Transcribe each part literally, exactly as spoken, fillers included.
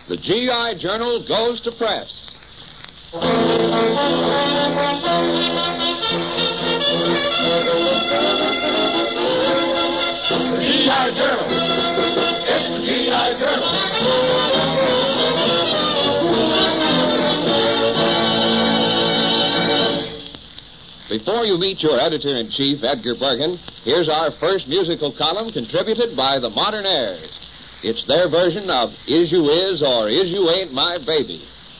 The G I Journal goes to press. The G I Journal. It's the G I Journal. Before you meet your editor-in-chief, Edgar Bergen, here's our first musical column contributed by the Modernaires. It's their version of Is You Is or Is You Ain't My Baby.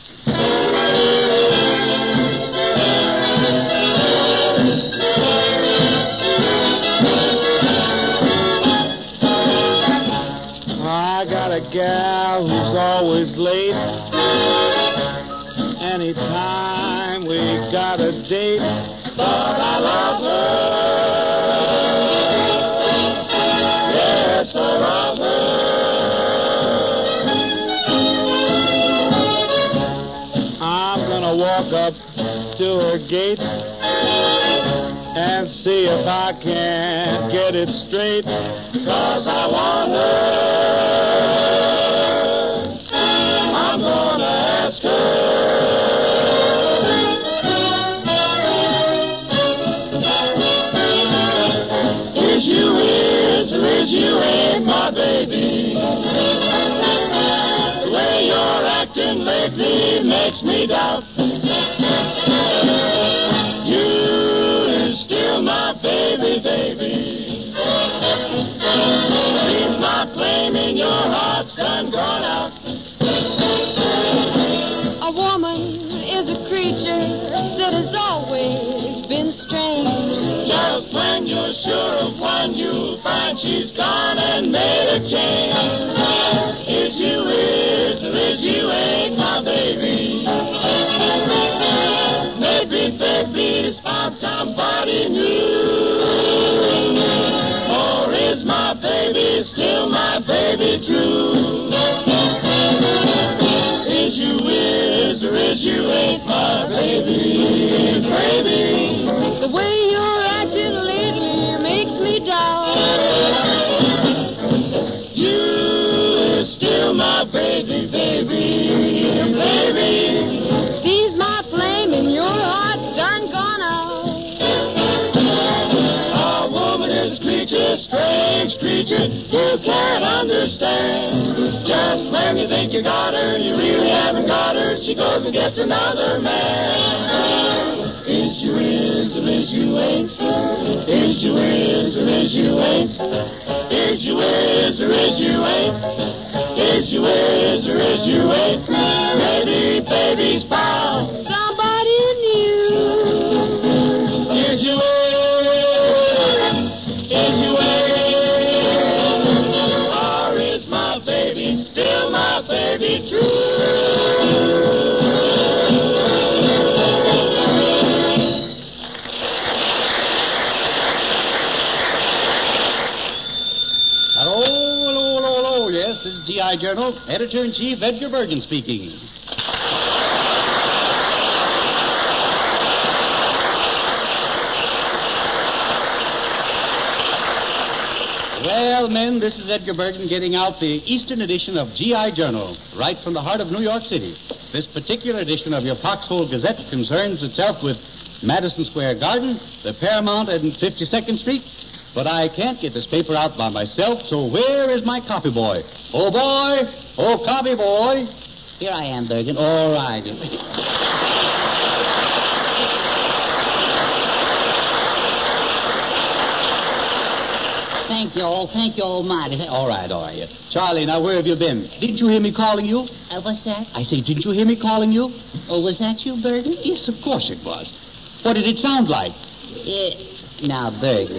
I got a gal who's always late. Anytime we got a date, but I love her. Yes, I love her. I'm gonna walk up to her gate and see if I can get it straight, 'cause I want her. I'm gonna ask her. Is you is or is you ain't my baby? The way you're acting lately makes me doubt. You is still my baby, baby. Seems my flame in your heart's done gone out. A woman is a creature that has always been strange. Just when you're sure of one, you'll find she's gone and made a change. Is you is or is you ain't my baby? Maybe baby's found somebody new. Or is my baby still my baby true? Is you is or is you ain't my baby, baby? The way you're acting lately makes me doubt. You is still my baby, baby, baby. Sees my flame in your heart's done gone out. A woman is a creature, strange creature you can't understand. Just when you think you got her, you really haven't got her. She goes and gets another man. Is you is or is you ain't? Is you is or is you ain't? Is you is or is you ain't? Is you is or is you ain't? Maybe baby's found Somebody new. Is you is? Is you is? Or is my baby still my baby true? Hello, hello, hello, hello. Yes, this is G I Journal. Editor-in-Chief Edgar Bergen speaking. Well, men, this is Edgar Bergen getting out the Eastern edition of G I Journal, right from the heart of New York City. This particular edition of your Foxhole Gazette concerns itself with Madison Square Garden, the Paramount and fifty-second Street. But I can't get this paper out by myself, so where is my copy boy? Oh, boy! Oh, copy boy! Here I am, Bergen. All right. Thank you all. Thank you almighty. All right, all right. Charlie, now where have you been? Didn't you hear me calling you? Uh, what's that? I say, didn't you hear me calling you? Oh, was that you, Bergen? Yes, of course it was. What did it sound like? Yeah. Now, Bergen,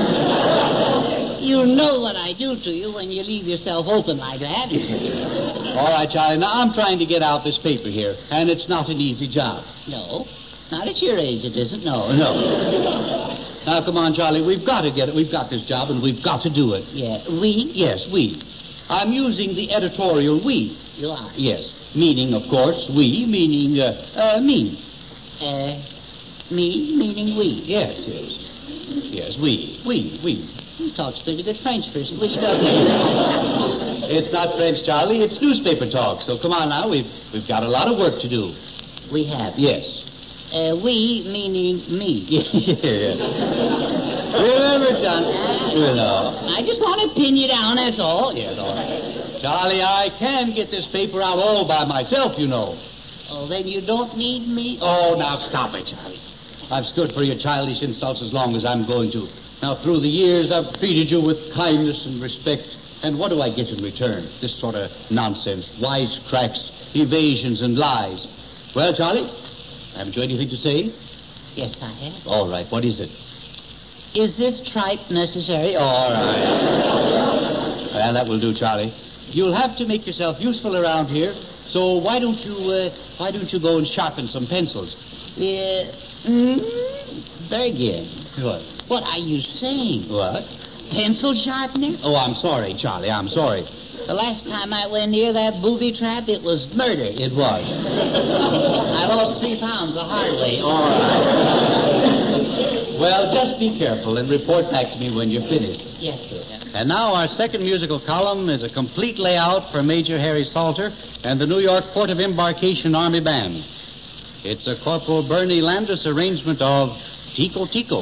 you know what I do to you when you leave yourself open like that. All right, Charlie, now I'm trying to get out this paper here, and it's not an easy job. No, not at your age it isn't, no. No. Now, come on, Charlie, we've got to get it. We've got this job, and we've got to do it. Yeah, we? Yes, we. I'm using the editorial we. You are? Yes, meaning, of course, we, meaning, uh, uh, me. Uh, me, meaning we? Yes, yes. Yes, we, we, we. He talks pretty good French for a Swede, doesn't he? It's not French, Charlie. It's newspaper talk. So come on now. We've we've got a lot of work to do. We have. Yes. Uh, we, meaning me. Yeah. Remember, John. You know. I just want to pin you down, that's all. Yes, all right. Charlie, I can get this paper out all by myself, you know. Oh, then you don't need me? Oh, now stop it, Charlie. I've stood for your childish insults as long as I'm going to. Now, through the years, I've treated you with kindness and respect. And what do I get in return? This sort of nonsense, wisecracks, evasions, and lies. Well, Charlie, haven't you anything to say? Yes, I have. All right, what is it? Is this tripe necessary? All right. Well, that will do, Charlie. You'll have to make yourself useful around here, so why don't you, uh, why don't you go and sharpen some pencils? Yeah. Mm, Bergen. What? What are you saying? What? Pencil sharpener? Oh, I'm sorry, Charlie, I'm sorry. The last time I went near that booby trap, it was murder. It was. I lost three pounds the hard way. All right. Well, just be careful and report back to me when you're finished. Yes, sir. And now our second musical column is a complete layout for Major Harry Salter and the New York Port of Embarkation Army Band. It's a Corporal Bernie Landis arrangement of Tico Tico.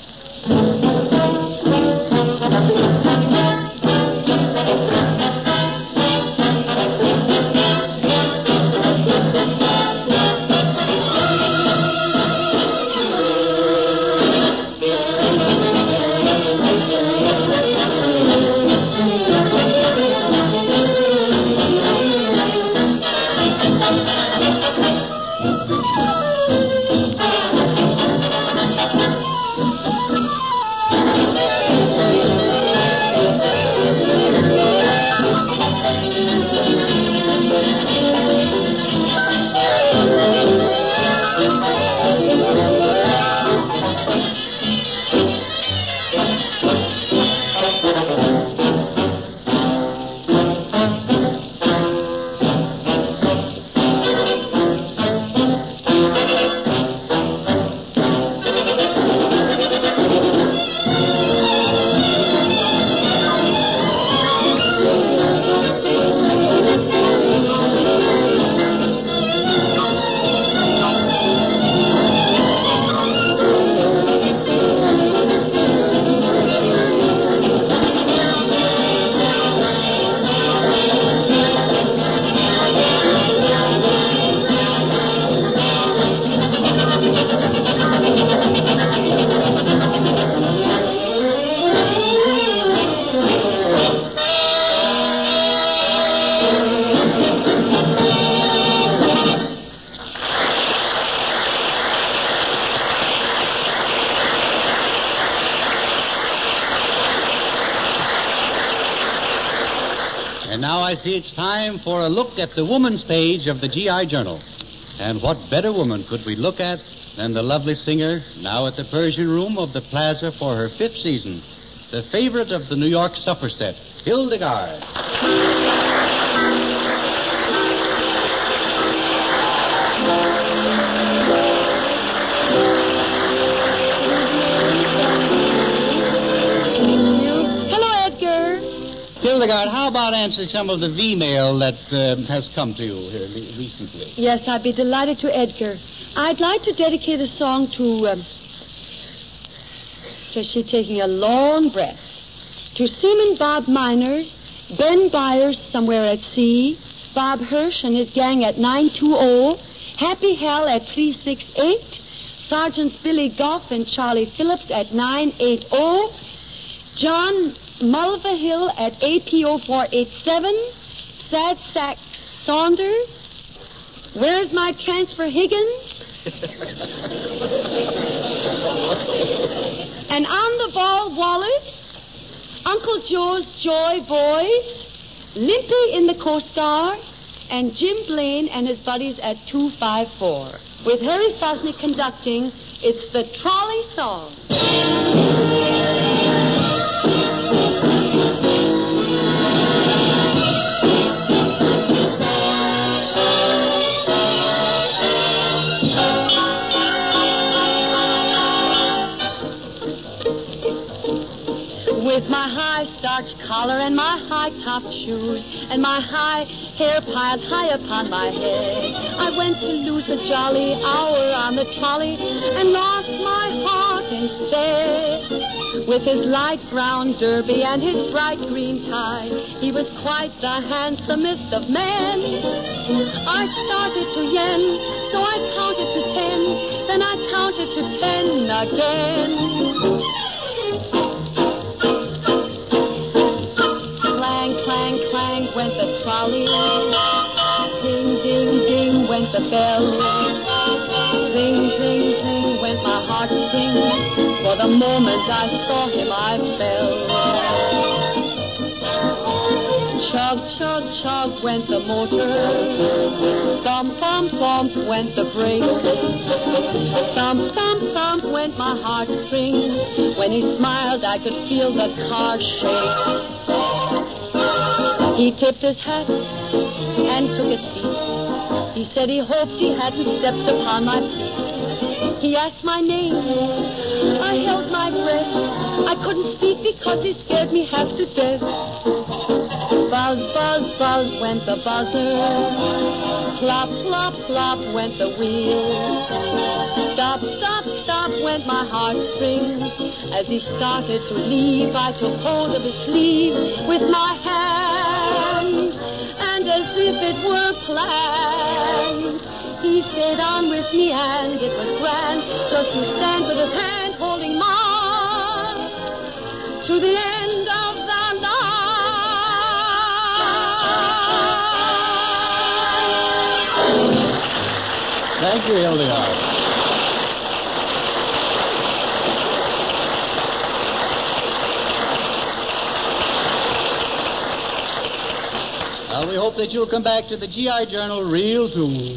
And now I see it's time for a look at the woman's page of the G I Journal. And what better woman could we look at than the lovely singer, now at the Persian Room of the Plaza for her fifth season, the favorite of the New York supper set, Hildegard. Hildegard, how about answering some of the V-mail that uh, has come to you here recently? Yes, I'd be delighted to, Edgar. I'd like to dedicate a song to, um, just she taking a long breath, to Seaman Bob Miners, Ben Byers somewhere at sea, Bob Hirsch and his gang at nine two zero, Happy Hal at three six eight, Sergeants Billy Goff and Charlie Phillips at nine eight zero, John Mulvihill at A P O four eight seven, Sad Sack Saunders, Where's My Transfer Higgins? And On the Ball Wallace, Uncle Joe's Joy Boys, Limpy in the Coast Guard, and Jim Blaine and his buddies at two five four. With Harry Sosnick conducting, it's the Trolley Song. With my high-starched collar collar and my high-topped shoes and my high hair piled high upon my head. I went to lose a jolly hour on the trolley and lost my heart instead. With his light brown derby and his bright green tie, he was quite the handsomest of men. I started to yen, so I counted to ten, then I counted to ten again. Clang, clang, clang went the trolley. Ding, ding, ding went the bell. Zing, zing, zing went my heartstrings. For the moment I saw him, I fell. Chug, chug, chug went the motor. Thump, thump, thump went the brakes. Thump, thump, thump went my heartstrings. When he smiled, I could feel the car shake. He tipped his hat and took a seat. He said he hoped he hadn't stepped upon my feet. He asked my name. I held my breath. I couldn't speak because he scared me half to death. Buzz, buzz, buzz went the buzzer. Plop, plop, plop went the wheel. Stop, stop, stop went my heartstrings. As he started to leave, I took hold of his sleeve with my hand. And as if it were planned, he stayed on with me, and it was grand just to stand with his hand holding mine to the end of the line. Thank you, Hildegard. Well, we hope that you'll come back to the G I Journal real soon.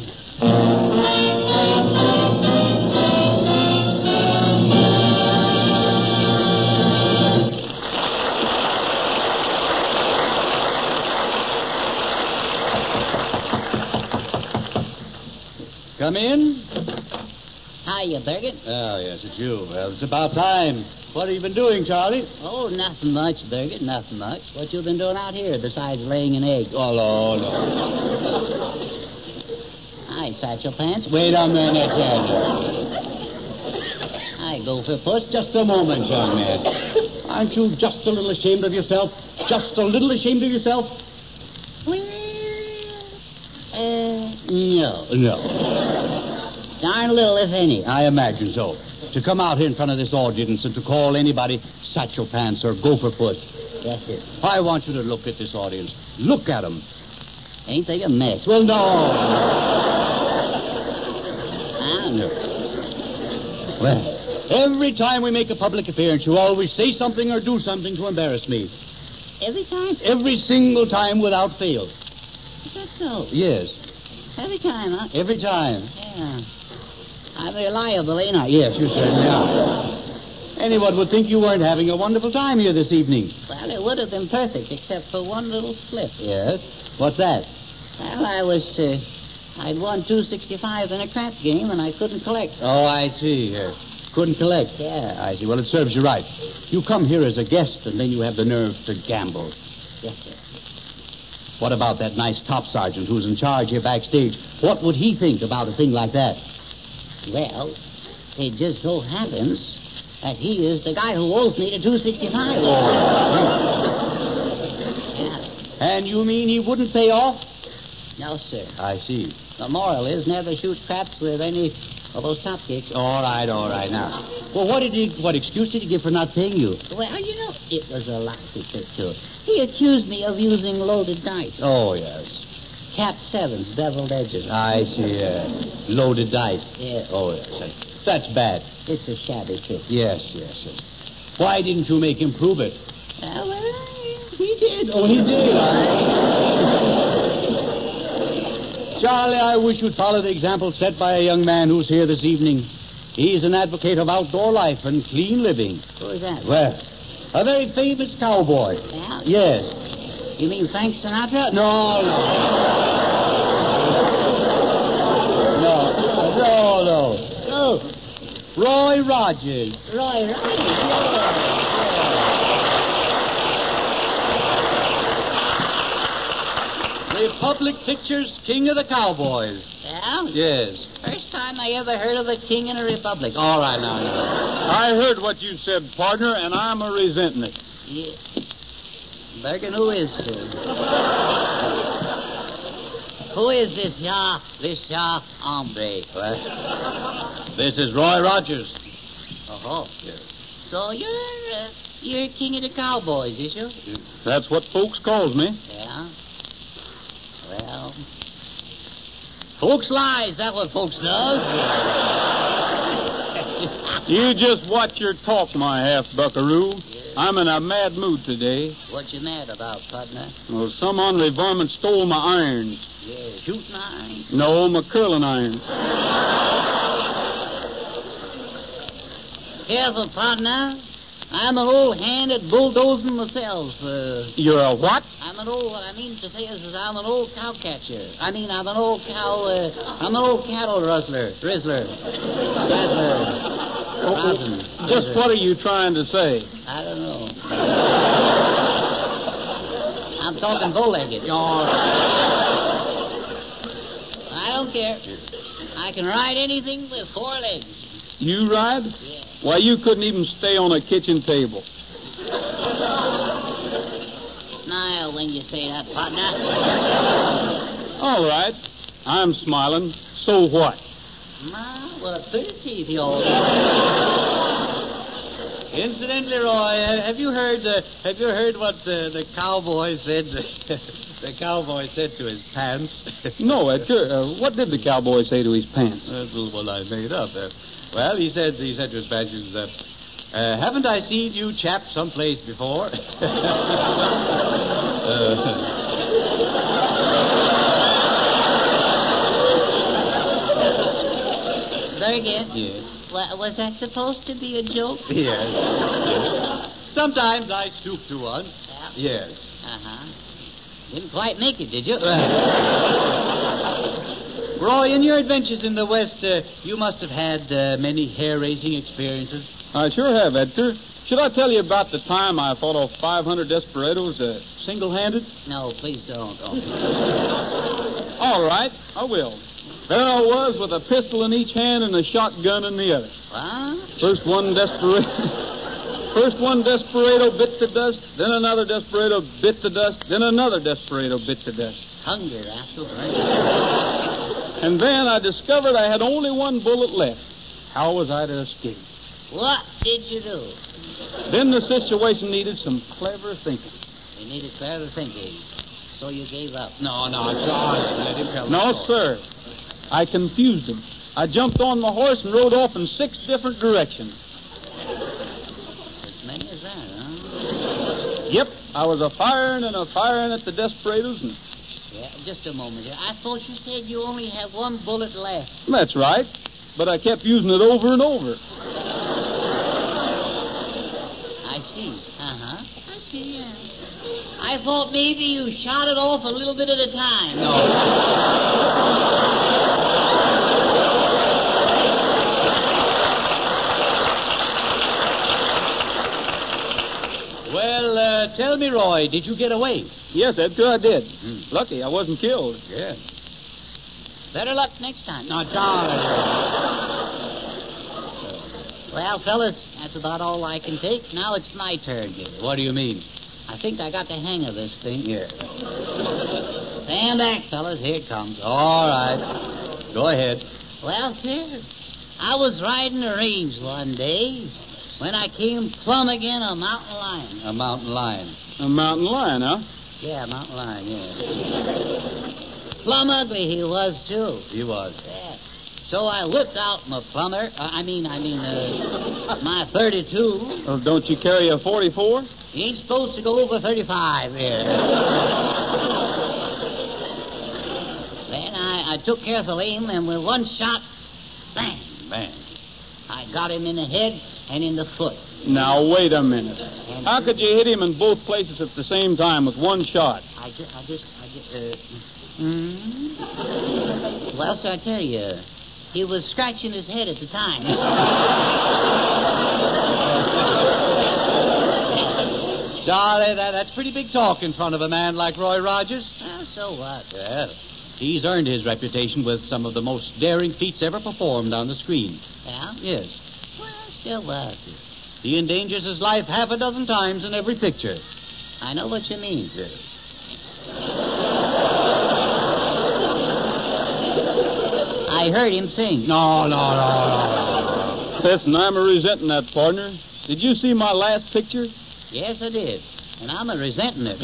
Come in. Hiya, Bergen. Oh, yes, it's you. Well, it's about time. What have you been doing, Charlie? Oh, nothing much, Bergen, nothing much. What you been doing out here besides laying an egg? Oh, no, no. Hi, Satchel Pants. Wait a minute, Daniel. Hi, Gopher Puss. Just a moment, young man. Aren't you just a little ashamed of yourself? Just a little ashamed of yourself? Well, uh, no. No. Darn little, if any. I imagine so. To come out here in front of this audience and to call anybody Satchel Pants or Gopher Puss. Yes, sir. I want you to look at this audience. Look at them. Ain't they a mess? Well, no. I know. Well, every time we make a public appearance, you always say something or do something to embarrass me. Every time? Every single time without fail. Is that so? Yes. Every time, huh? Every time. Yeah. I'm reliable, ain't I? Yes, you certainly are. Anyone would think you weren't having a wonderful time here this evening. Well, it would have been perfect, except for one little slip. Yes? What's that? Well, I was, uh, I'd won two sixty-five in a crap game, and I couldn't collect. Oh, I see. Uh, couldn't collect. Yeah. I see. Well, it serves you right. You come here as a guest, and then you have the nerve to gamble. Yes, sir. What about that nice top sergeant who's in charge here backstage? What would he think about a thing like that? Well, it just so happens that he is the guy who owes me the two sixty-five. Yeah. And you mean he wouldn't pay off? No, sir. I see. The moral is never shoot craps with any of those top kicks. All right, all right. Now, well, what did he? What excuse did he give for not paying you? Well, you know, it was a lousy trick, too. He accused me of using loaded dice. Oh, yes. Capped sevens, beveled edges. I see. Uh, loaded dice. Yeah. Oh, yes. That's bad. It's a shabby trick. Yes, yes, yes. Why didn't you make him prove it? Well, well, he did. Oh, he did. Charlie, I wish you'd follow the example set by a young man who's here this evening. He's an advocate of outdoor life and clean living. Who is that? Well, a very famous cowboy. Yeah? Yes. You mean Frank Sinatra? No, no. No, no, no. Oh, Roy Rogers. Roy Rogers. Yeah. Republic Pictures, King of the Cowboys. Yeah? Yes. First time I ever heard of the king in a republic. All right, now. now. I heard what you said, partner, and I'm a resenting it. Yeah. Bergen, who is uh, who is this ya this ya hombre? What? This is Roy Rogers. Oh, so you're uh, you're king of the cowboys, is you? That's what folks calls me. Yeah. Well, folks lies. That's what folks does. You just watch your talk, my half-buckaroo. I'm in a mad mood today. What you mad about, partner? Well, some ornery varmint stole my irons. Yeah, shooting iron. No, my curling irons. Careful, partner. I'm an old hand at bulldozing myself. Uh, You're a what? I'm an old, what I mean to say is, is I'm an old cow catcher. I mean, I'm an old cow, uh, I'm an old cattle rustler, rizzler, razzler, rosin. Just what are you trying to say? I don't know. I'm talking bow-legged. I don't care. I can ride anything with four legs. You ride? Yeah. Why, you couldn't even stay on a kitchen table. Smile when you say that, partner. All right. I'm smiling. So what? Ma, what pretty teeth you all Incidentally, Roy, have you heard? Uh, have you heard what uh, the cowboy said? The cowboy said to his pants. No, Edgar. Uh, what did the cowboy say to his pants? That's what I made up. Uh, well, he said he said to his pants, he says, uh, uh, "Haven't I seen you chaps someplace before?" uh, Bergen? yes. Wa- was that supposed to be a joke? Yes. yes. Sometimes I stoop to one. Yeah. Yes. Uh-huh. Didn't quite make it, did you? Roy, in your adventures in the West, uh, you must have had uh, many hair-raising experiences. I sure have, Edgar. Should I tell you about the time I fought off five hundred desperados uh, single-handed? No, please don't. Oh. All right, I will. There I was with a pistol in each hand and a shotgun in the other. What? First one desperado, first one desperado bit the dust, then another desperado bit the dust, then another desperado bit the dust. Hunger, rascal. And then I discovered I had only one bullet left. How was I to escape? What did you do? Then the situation needed some clever thinking. You needed clever thinking. So you gave up. No, no, George, let him tell No, the story. sir. I confused him. I jumped on my horse and rode off in six different directions. As many as that, huh? Yep, I was a firing and a firing at the desperados, and Yeah, just a moment here. I thought you said you only had one bullet left. that's right. But I kept using it over and over. I see. Uh-huh. I see, yeah. I thought maybe you shot it off a little bit at a time. No. Well, uh, tell me, Roy, did you get away? Yes, Edgar, I did. Hmm. Lucky I wasn't killed. Yeah. Better luck next time. Now, John. Well, fellas, that's about all I can take. Now it's my turn here. What do you mean? I think I got the hang of this thing. Yeah. Stand back, fellas. Here it comes. All right. Go ahead. Well, sir, I was riding the range one day when I came plumb again a mountain lion. A mountain lion. A mountain lion, huh? Yeah, mountain lion, yeah. Plumb ugly he was, too. He was. Yeah. So I whipped out my plumber. Uh, I mean, I mean, uh, my thirty-two. Well, don't you carry a forty-four? You ain't supposed to go over thirty-five here. Then I, I took careful aim, and with one shot, bang, Man. I got him in the head and in the foot. Now, wait a minute. And How could you hit him in both places at the same time with one shot? I just, I just, I just, uh... hmm? Well, sir, I tell you, he was scratching his head at the time. Charlie, that, that's pretty big talk in front of a man like Roy Rogers. Well, so what? Well, he's earned his reputation with some of the most daring feats ever performed on the screen. Yeah? Yes. Well, so what? He endangers his life half a dozen times in every picture. I know what you mean. Yes. I heard him sing. No, no, no, no. Listen, I'm a resenting that, partner. Did you see my last picture? Yes, I did. And I'm a resenting it.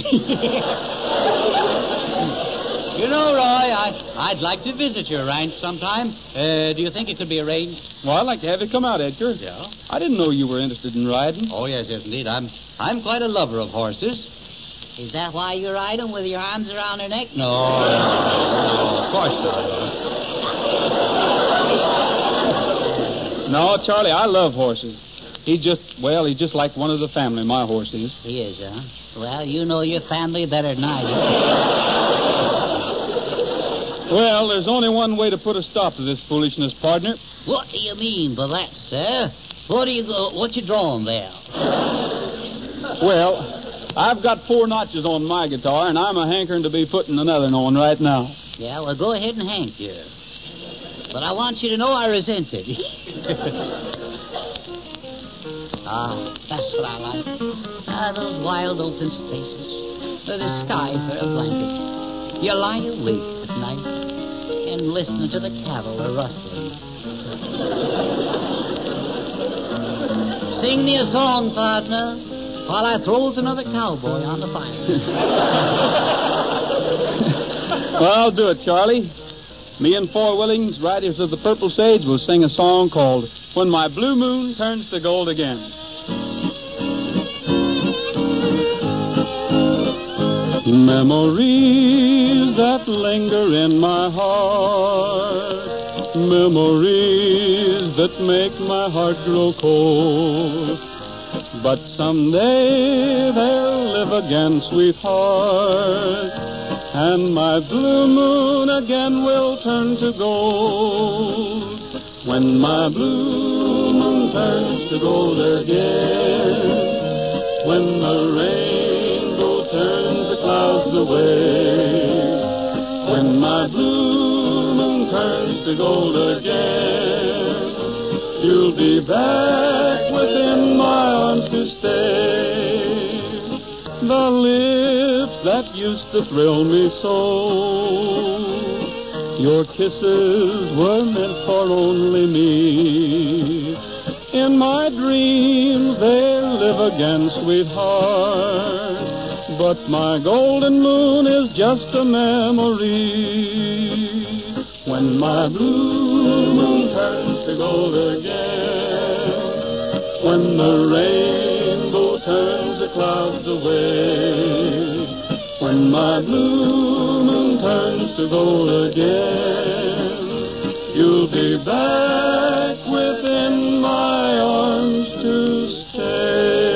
You know, Roy, I, I'd like to visit your ranch sometime. Uh, do you think it could be arranged? Well, I'd like to have you come out, Edgar. Yeah. I didn't know you were interested in riding. Oh, yes, yes, indeed. I'm I'm quite a lover of horses. Is that why you ride him with your arms around her neck? No, no, no, of course not. No, Charlie, I love horses. He just, well, he's just like one of the family, my horse is. He is, huh? Well, you know your family better than I do. Well, there's only one way to put a stop to this foolishness, partner. What do you mean by that, sir? What do you go, what you drawing there? Well, I've got four notches on my guitar, and I'm a hankering to be putting another on right now. Yeah, well, go ahead and hank you. But I want you to know I resent it. Ah, that's what I like. Ah, those wild open spaces. With the sky for a blanket. You lie awake at night and listen to the cattle a rustling. Sing me a song, partner, while I throws another cowboy on the fire. Well, I'll do it, Charlie. Me and Four Willings, Riders of the Purple Sage, will sing a song called When My Blue Moon Turns to Gold Again. Memories that linger in my heart, memories that make my heart grow cold. But someday they'll live again, sweetheart, and my blue moon again will turn to gold. When my blue moon turns to gold again, when the rainbow turns the clouds away, when my blue moon turns to gold again, you'll be back within my arms to stay. The lips that used to thrill me so, your kisses were meant for only me. In my dreams they'll live again, sweetheart, but my golden moon is just a memory. When my blue moon turns to gold again, when the rainbow turns the clouds away, when my blue moon turns to gold again, you'll be back within my arms to stay.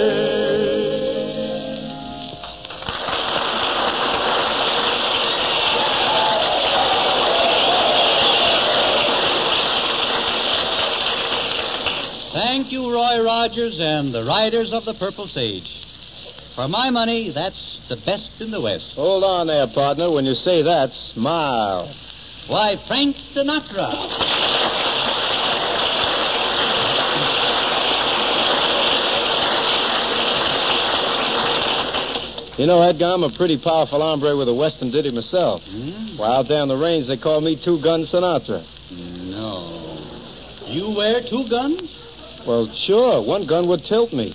Thank you, Roy Rogers and the Riders of the Purple Sage. For my money, that's the best in the West. Hold on there, partner. When you say that, smile. Why, Frank Sinatra. You know, Edgar, I'm a pretty powerful hombre with a Western ditty myself. Hmm? Well, out there on the range, they call me Two Gun Sinatra. No. You wear two guns? Well, sure. One gun would tilt me.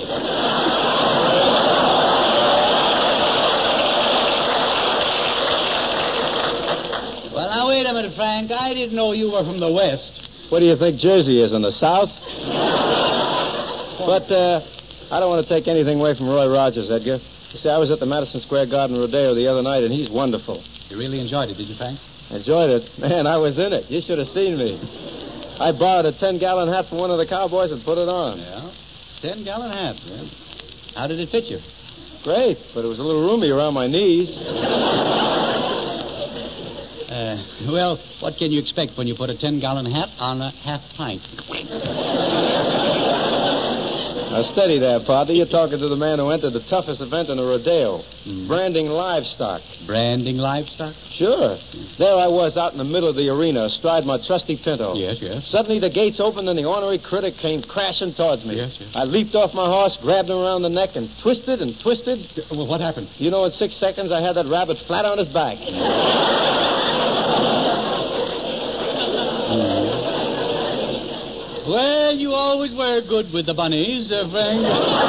Well, now, wait a minute, Frank. I didn't know you were from the West. What do you think Jersey is, in the South? But uh, I don't want to take anything away from Roy Rogers, Edgar. You see, I was at the Madison Square Garden Rodeo the other night, and he's wonderful. You really enjoyed it, did you, Frank? Enjoyed it? Man, I was in it. You should have seen me. I borrowed a ten-gallon hat from one of the cowboys and put it on. Yeah. Ten-gallon hat, yeah. How did it fit you? Great, but it was a little roomy around my knees. Uh, well, what can you expect when you put a ten-gallon hat on a half pint? Now, steady there, partner. You're talking to the man who entered the toughest event in the rodeo, mm. branding livestock. Branding livestock? Sure. There I was out in the middle of the arena, astride my trusty Pinto. Yes, yes. Suddenly the gates opened and the ornery critic came crashing towards me. Yes, yes. I leaped off my horse, grabbed him around the neck, and twisted and twisted. Well, what happened? You know, in six seconds, I had that rabbit flat on his back. Well, you always were good with the bunnies, uh, Frank.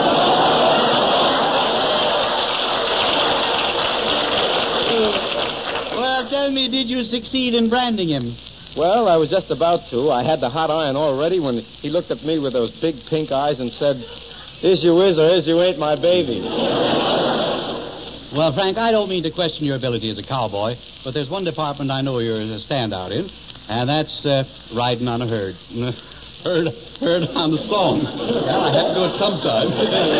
Well, tell me, did you succeed in branding him? Well, I was just about to. I had the hot iron all ready when he looked at me with those big pink eyes and said, "Is you is or is you ain't my baby." Well, Frank, I don't mean to question your ability as a cowboy, but there's one department I know you're a standout in, and that's uh, riding on a herd. Heard, heard on the song. Well, I have to do it sometime.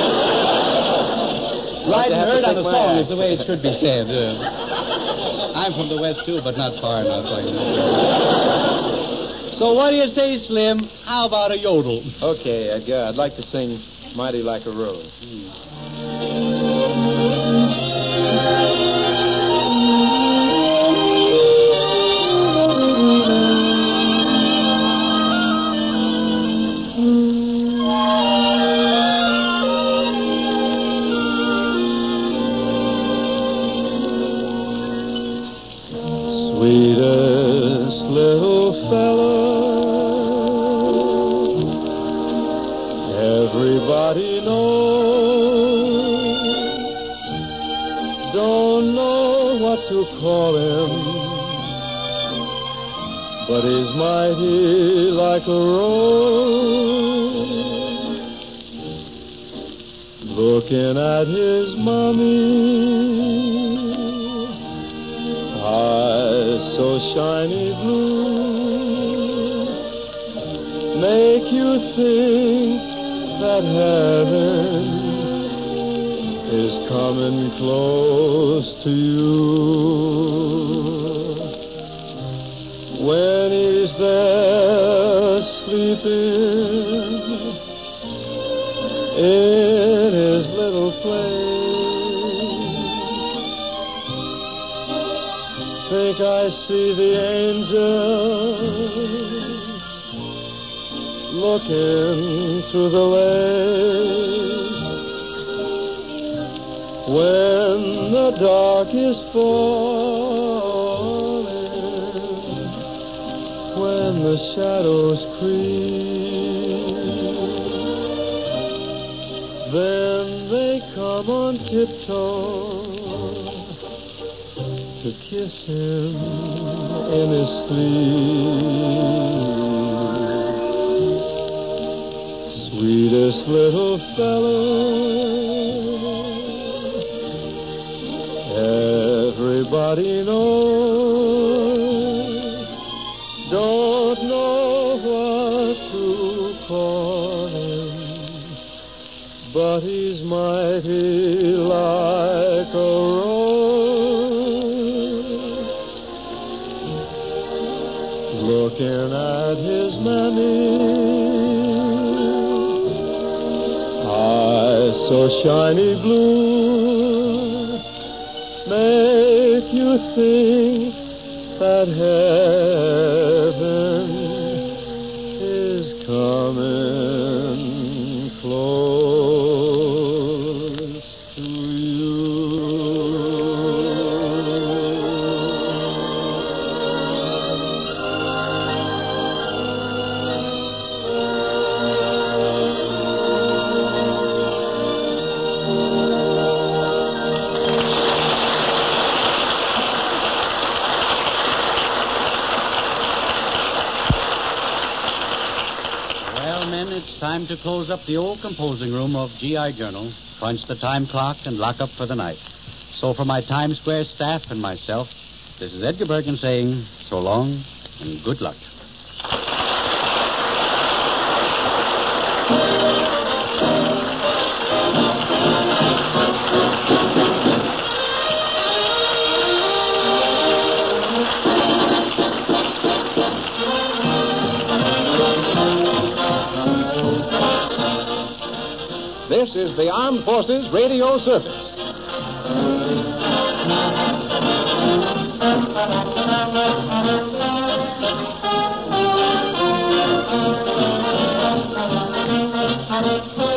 Riding herd on the song is the way it should be said. Uh, I'm from the West, too, but not far enough. So what do you say, Slim? How about a yodel? Okay, Edgar. I'd like to sing Mighty Like a Rose. Hmm. Sweetest little fellow, everybody knows. Don't know what to call him, but he's mighty like a rose. Looking at his mommy, eyes so shiny blue, make you think that heaven is coming close to you. When he's there sleeping in his little place, think I see the angels looking through the lake. When the dark is falling, when the shadows creep, then they come on tiptoe to kiss him in his sleep. Sweetest little fellow, everybody knows. Don't know what to call him, but he's mighty like a rose. Looking at his mammy, eyes so shiny blue, make you think that heaven is coming close to you. It's time to close up the old composing room of G I Journal, punch the time clock, and lock up for the night. So for my Times Square staff and myself, this is Edgar Bergen saying so long and good luck. This is the Armed Forces Radio Service. Thank you.